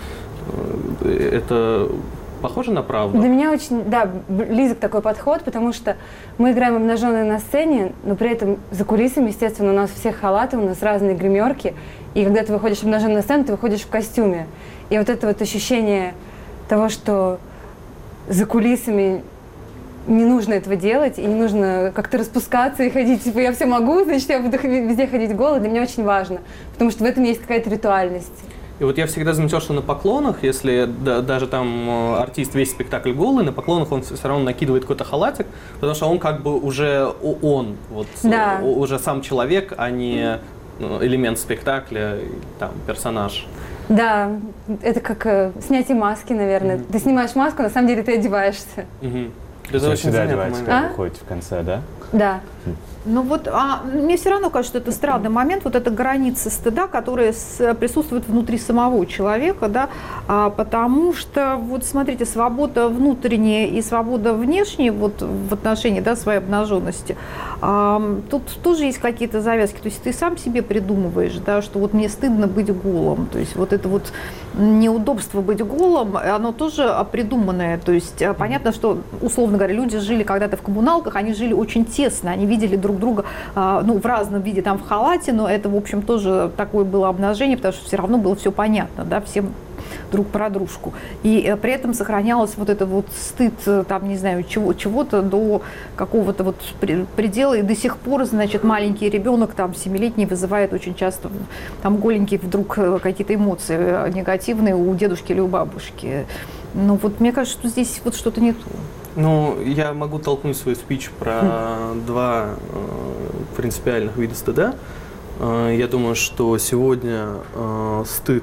это похоже на правду? Для меня очень, близок такой подход, потому что мы играем обнаженные на сцене, но при этом за кулисами, естественно, у нас все халаты, у нас разные гримерки, и когда ты выходишь обнаженный на сцену, ты выходишь в костюме. И вот это вот ощущение того, что за кулисами не нужно этого делать, и не нужно как-то распускаться и ходить, типа, я все могу, значит, я буду везде ходить голой, для меня очень важно, потому что в этом есть какая-то ритуальность. И вот я всегда заметил, что на поклонах, если даже там артист весь спектакль голый, на поклонах он все равно накидывает какой-то халатик, потому что он как бы уже он, вот, уже сам человек, а не элемент спектакля, там, персонаж. Да, это как снятие маски, наверное. Ты снимаешь маску, на самом деле ты одеваешься. Это очень всегда одеваетесь, когда выходите в конце, да? Да. Ну вот, мне все равно кажется, что это странный момент, вот эта граница стыда, которая присутствует внутри самого человека, да, потому что, вот смотрите, свобода внутренняя и свобода внешняя вот в отношении, да, своей обнаженности, тут тоже есть какие-то завязки, то есть ты сам себе придумываешь, да, что вот мне стыдно быть голым, то есть вот это вот неудобство быть голым, оно тоже придуманное, то есть понятно, что, условно говоря, люди жили когда-то в коммуналках, они жили очень тесно, они видели друг друга, в разном виде, там в халате, но это, в общем, тоже такое было обнажение, потому что все равно было все понятно, да, всем друг про дружку. И при этом сохранялось вот это вот стыд, там, не знаю, чего-то до какого-то вот предела, и до сих пор, значит, маленький ребенок, там, 7-летний, вызывает очень часто, там, голенький вдруг какие-то эмоции негативные у дедушки или у бабушки. Ну, вот мне кажется, что здесь вот что-то не то. Ну, я могу толкнуть свой спич про два принципиальных вида стыда. Я думаю, что сегодня стыд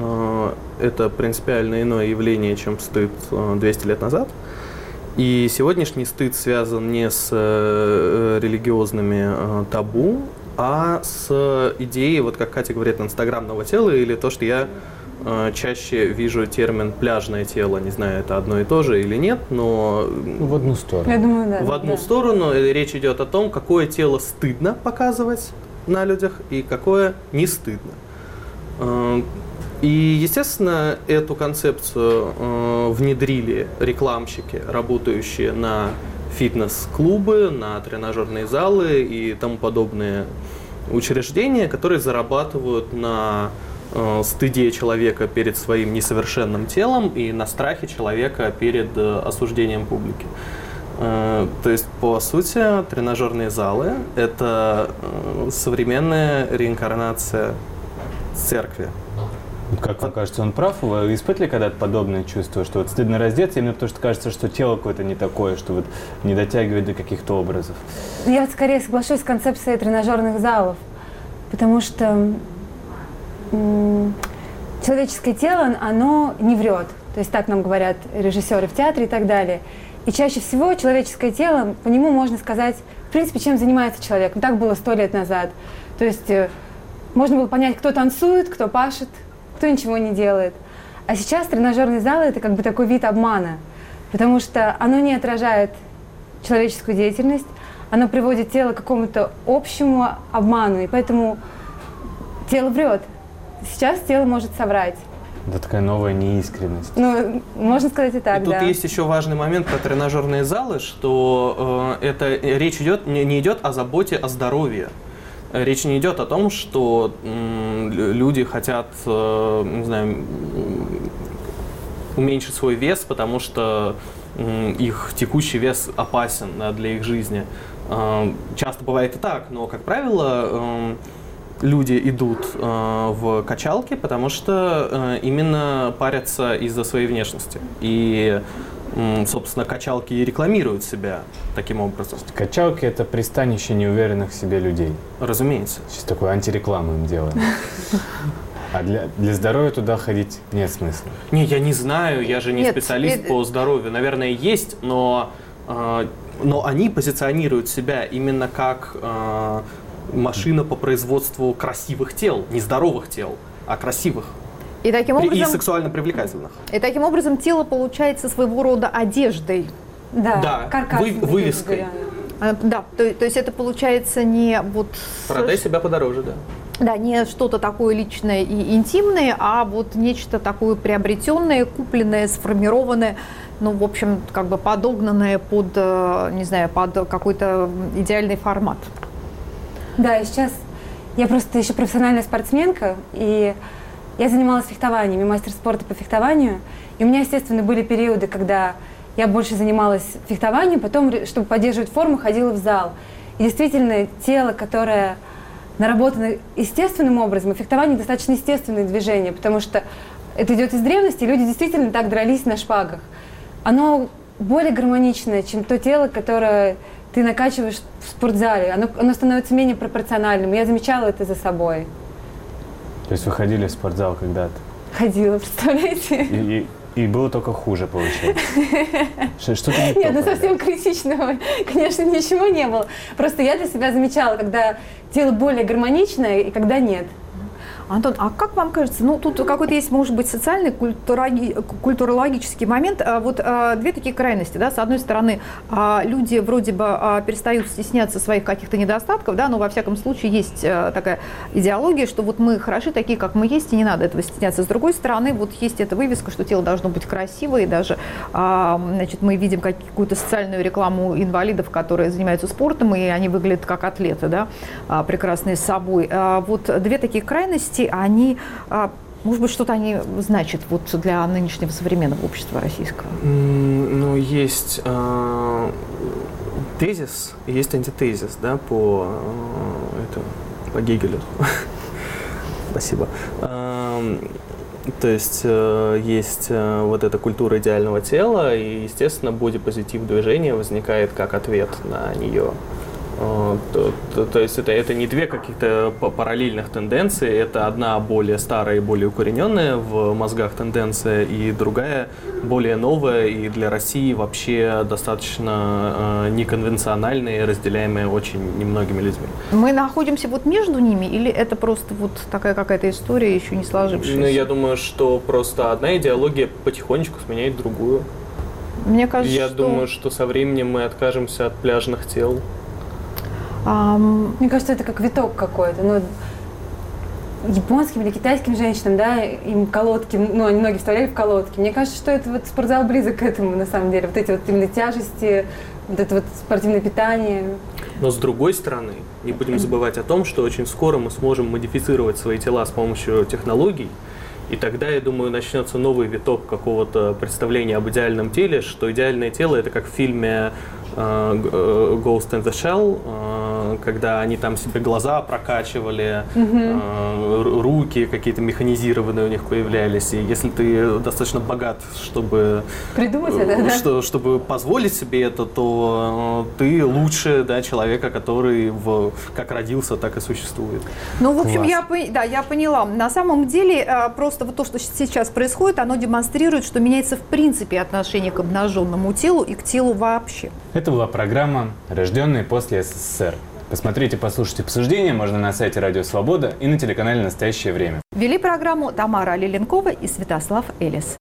– это принципиально иное явление, чем стыд 200 лет назад. И сегодняшний стыд связан не с религиозными табу, а с идеей, вот как Катя говорит, инстаграмного тела, или то, что я чаще вижу термин «пляжное тело». Не знаю, это одно и то же или нет, но… В одну сторону. Я думаю, да. В одну сторону речь идет о том, какое тело стыдно показывать на людях и какое не стыдно. И, естественно, эту концепцию внедрили рекламщики, работающие на фитнес-клубы, на тренажерные залы и тому подобные учреждения, которые зарабатывают на стыде человека перед своим несовершенным телом и на страхе человека перед осуждением публики. То есть, по сути, тренажерные залы – это современная реинкарнация церкви. Как вам кажется, он прав? Вы испытывали когда-то подобное чувство, что вот стыдно раздеться, именно потому что кажется, что тело какое-то не такое, что вот не дотягивает до каких-то образов? Я вот скорее соглашусь с концепцией тренажерных залов, потому что человеческое тело, оно не врет. То есть так нам говорят режиссеры в театре и так далее. И чаще всего человеческое тело, по нему можно сказать, в принципе, чем занимается человек. Так было 100 лет назад. То есть можно было понять, кто танцует, кто пашет, кто ничего не делает. А сейчас тренажерные залы – это как бы такой вид обмана, потому что оно не отражает человеческую деятельность, оно приводит тело к какому-то общему обману, и поэтому тело врет. Сейчас тело может соврать. Это такая новая неискренность. Ну, можно сказать и так, и тут есть еще важный момент про тренажерные залы, что речь не идет о заботе о здоровье. Речь не идет о том, что люди хотят, не знаю, уменьшить свой вес, потому что их текущий вес опасен, да, для их жизни. Часто бывает и так, но, как правило, люди идут в качалки, потому что именно парятся из-за своей внешности. И, собственно, качалки рекламируют себя таким образом. Качалки – это пристанище неуверенных в себе людей. Разумеется. Сейчас такую антирекламу им делаем. А для здоровья туда ходить нет смысла? Не, я не знаю, я же не специалист по здоровью. Наверное, есть, но они позиционируют себя именно как машина по производству красивых тел, не здоровых тел, а красивых. И таким образом, и сексуально привлекательных. И таким образом тело получается своего рода одеждой. Да, вывеской. Да, то есть это получается не вот... Продай себя подороже, да. Да, не что-то такое личное и интимное, а вот нечто такое приобретенное, купленное, сформированное, ну, в общем, как бы подогнанное под, не знаю, под какой-то идеальный формат. Да, и сейчас я просто еще профессиональная спортсменка, и я занималась фехтованием, и мастер спорта по фехтованию. И у меня, естественно, были периоды, когда я больше занималась фехтованием, потом, чтобы поддерживать форму, ходила в зал. И действительно, тело, которое наработано естественным образом, и фехтование достаточно естественное движение, потому что это идет из древности, люди действительно так дрались на шпагах. Оно более гармоничное, чем то тело, которое ты накачиваешь в спортзале. Оно становится менее пропорциональным. Я замечала это за собой. То есть вы ходили в спортзал когда-то? Ходила, представляете? И было только хуже, получается. Что-то не то. Нет, ну совсем критичного, конечно, ничего не было. Просто я для себя замечала, когда тело более гармоничное и когда нет. Антон, а как вам кажется, ну тут какой-то есть, может быть, социальный, культурологический момент. Вот две такие крайности, да, с одной стороны, люди вроде бы перестают стесняться своих каких-то недостатков, да, но во всяком случае есть такая идеология, что вот мы хороши такие, как мы есть, и не надо этого стесняться. С другой стороны, вот есть эта вывеска, что тело должно быть красивое, и даже, значит, мы видим какую-то социальную рекламу инвалидов, которые занимаются спортом, и они выглядят как атлеты, да, прекрасные с собой. Вот две такие крайности, они, может быть, что-то они значат вот для нынешнего современного общества российского? Ну, есть тезис, есть антитезис, да, по Гегелю. Спасибо. То есть есть вот эта культура идеального тела, и, естественно, бодипозитив движения возникает как ответ на нее. То есть это не две каких-то параллельных тенденции, это одна более старая и более укорененная в мозгах тенденция, и другая более новая и для России вообще достаточно неконвенциональная и разделяемая очень немногими людьми. Мы находимся вот между ними, или это просто вот такая какая-то история, еще не сложившаяся? Ну, я думаю, что просто одна идеология потихонечку сменяет другую. Мне кажется, я думаю, что со временем мы откажемся от пляжных тел. Мне кажется, это как виток какой-то. Ну, японским или китайским женщинам, да, им колодки, ну, они ноги вставляли в колодки. Мне кажется, что это вот спортзал близок к этому, на самом деле. Вот эти вот именно тяжести, вот это вот спортивное питание. Но с другой стороны, не будем забывать о том, что очень скоро мы сможем модифицировать свои тела с помощью технологий. И тогда, я думаю, начнется новый виток какого-то представления об идеальном теле, что идеальное тело — это как в фильме Ghost in the Shell, когда они там себе глаза прокачивали, руки какие-то механизированные у них появлялись. И если ты достаточно богат, чтобы придумать это, да? Чтобы позволить себе это, то ты лучше, да, человека, который как родился, так и существует. Ну, в общем, я поняла. На самом деле, просто вот то, что сейчас происходит, оно демонстрирует, что меняется в принципе отношение к обнаженному телу и к телу вообще. Это была программа «Рожденные после СССР». Посмотреть и послушать обсуждения можно на сайте «Радио Свобода» и на телеканале «Настоящее время». Вели программу Тамара Лиленкова и Святослав Элис.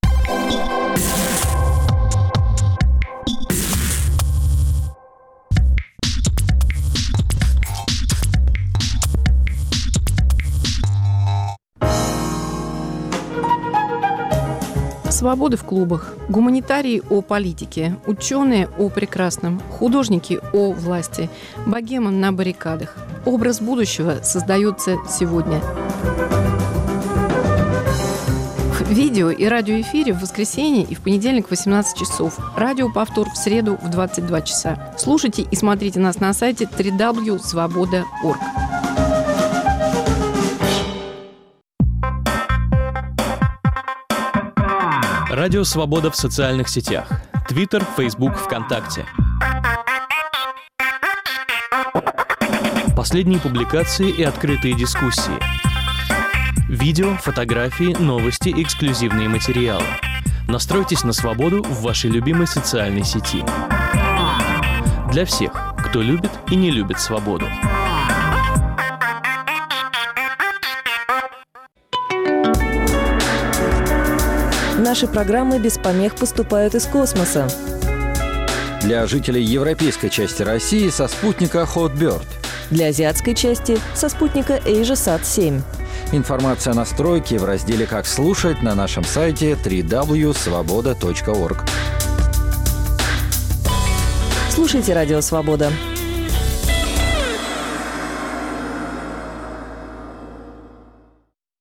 Свободы в клубах, гуманитарии о политике, ученые о прекрасном, художники о власти, богема на баррикадах. Образ будущего создается сегодня. В видео и радиоэфире в воскресенье и в понедельник в 18 часов. Радиоповтор в среду в 22 часа. Слушайте и смотрите нас на сайте www.svoboda.org. Радио «Свобода» в социальных сетях. Твиттер, Фейсбук, ВКонтакте. Последние публикации и открытые дискуссии. Видео, фотографии, новости, эксклюзивные материалы. Настройтесь на свободу в вашей любимой социальной сети. Для всех, кто любит и не любит свободу. Наши программы без помех поступают из космоса. Для жителей европейской части России со спутника Hotbird. Для азиатской части со спутника AsiaSat-7. Информация о настройке в разделе «Как слушать» на нашем сайте www.svoboda.org. Слушайте «Радио Свобода».